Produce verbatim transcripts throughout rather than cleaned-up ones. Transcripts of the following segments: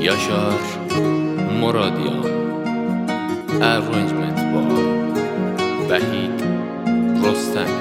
Yaşar Moradian. Arrangement by Vahid Rostam.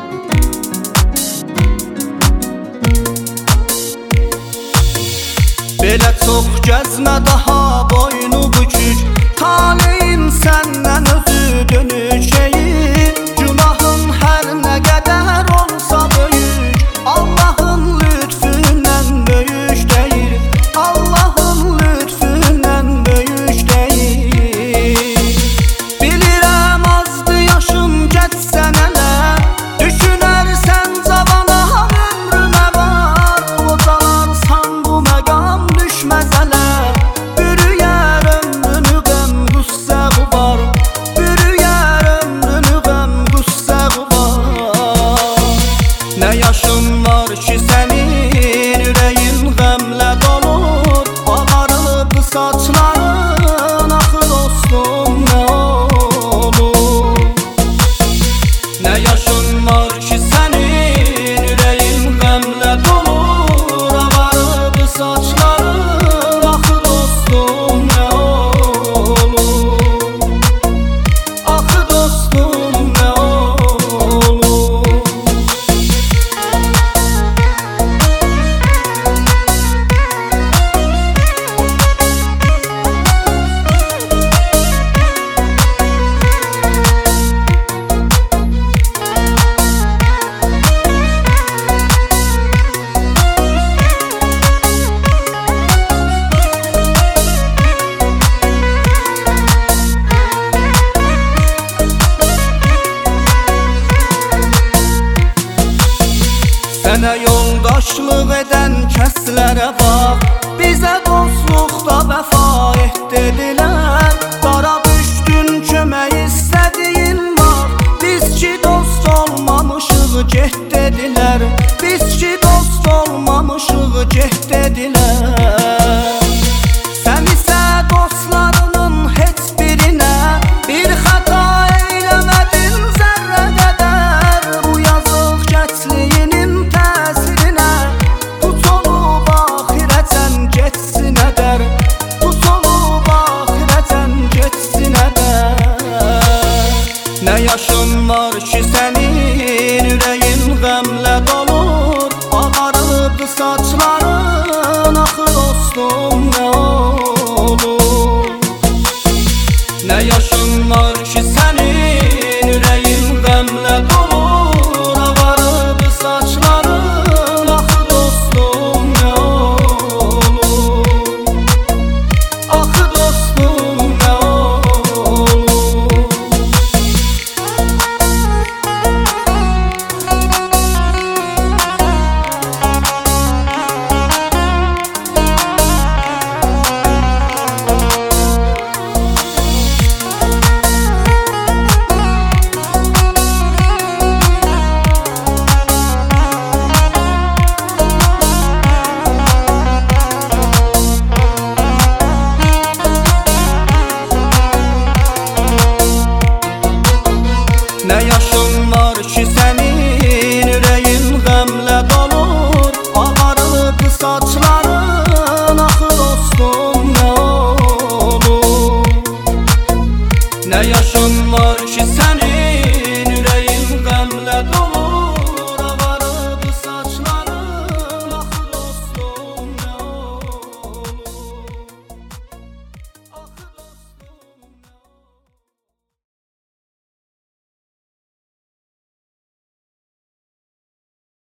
Belə çox gəzmə daha boynu bükük, taleyin səndən özü dönüşeyi. Günahın hər nə qədər olsa böyük, Allahın lütfündən böyük deyil, Allahın lütfündən böyük deyil. Bilirəm azdı yaşım getsən ələ, düşünərsən zavana ömrümə var. Qocalarsan bu məqam düşməzələ, bürüyər ömrünü qəm qüssə qubar, bürüyər ömrünü qəm qüssə qubar. Nə yaşın var ki sənin, ürəyin qəmlə dolur, ağarıb saçların, axı dostum nə olur. Nə yaşın var ki sənin, ürəyin qəmlə dolur, ağarıb saçların, axı dostum nə olur, axı dostum nə olur. Sənə yoldaşlıq edən kəslərə bax, bizə dostluqda vəfa et dedilər. Dara düşdün kömək istədiyin vaxt, biz ki dost olmamışıq get dedilər, biz ki dost olmamışıq get dedilər. Sən isə dostlarının heç birinə bir xəta eyləmədin zərrə qədər. Bu yazıq gəncliyinin təsirinə tut olub axirətən getsin ədər, tut olub axirətən getsin ədər. Nə yaşın var ki sənin, ürəyin qəmlə dolur, ağarıb saçlar.